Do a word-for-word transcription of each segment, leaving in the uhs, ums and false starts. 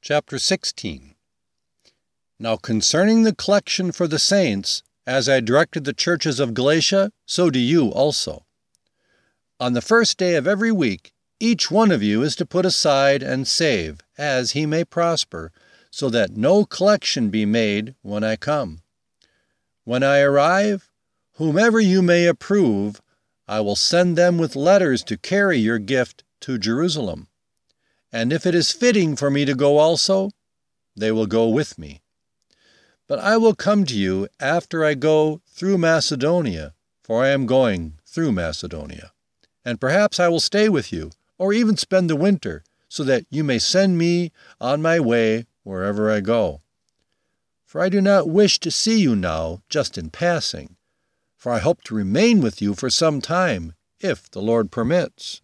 Chapter sixteen. Now concerning the collection for the saints, as I directed the churches of Galatia, so do you also. On the first day of every week, each one of you is to put aside and save, as he may prosper, so that no collection be made when I come. When I arrive, whomever you may approve, I will send them with letters to carry your gift to Jerusalem. And if it is fitting for me to go also, they will go with me. But I will come to you after I go through Macedonia, for I am going through Macedonia. And perhaps I will stay with you, or even spend the winter, so that you may send me on my way wherever I go. For I do not wish to see you now, just in passing, for I hope to remain with you for some time, if the Lord permits.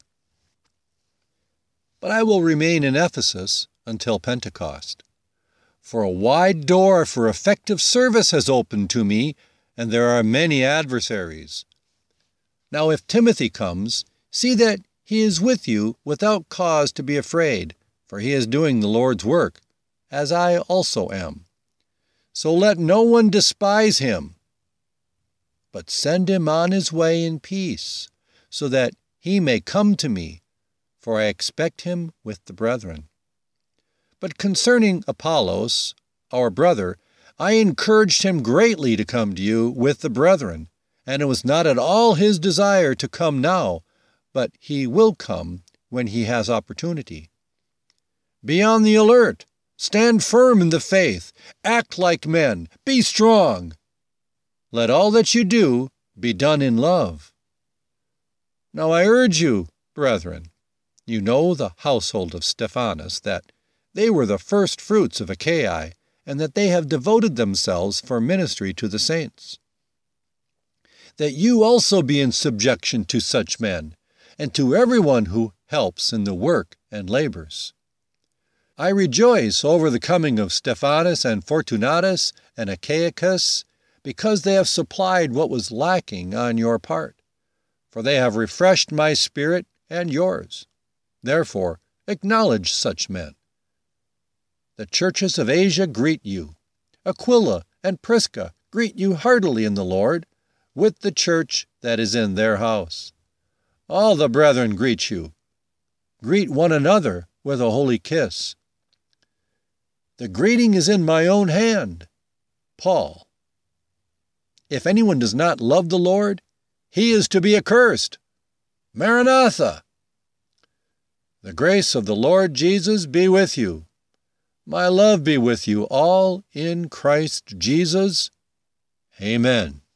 But I will remain in Ephesus until Pentecost. For a wide door for effective service has opened to me, and there are many adversaries. Now if Timothy comes, see that he is with you without cause to be afraid, for he is doing the Lord's work, as I also am. So let no one despise him, but send him on his way in peace, so that he may come to me, for I expect him with the brethren. But concerning Apollos, our brother, I encouraged him greatly to come to you with the brethren, and it was not at all his desire to come now, but he will come when he has opportunity. Be on the alert, stand firm in the faith, act like men, be strong. Let all that you do be done in love. Now I urge you, brethren, you know the household of Stephanas, that they were the first fruits of Achaia, and that they have devoted themselves for ministry to the saints. That you also be in subjection to such men, and to everyone who helps in the work and labors. I rejoice over the coming of Stephanas and Fortunatus and Achaicus, because they have supplied what was lacking on your part, for they have refreshed my spirit and yours. Therefore, acknowledge such men. The churches of Asia greet you. Aquila and Prisca greet you heartily in the Lord, with the church that is in their house. All the brethren greet you. Greet one another with a holy kiss. The greeting is in my own hand. Paul. If anyone does not love the Lord, he is to be accursed. Maranatha! The grace of the Lord Jesus be with you. My love be with you all in Christ Jesus. Amen.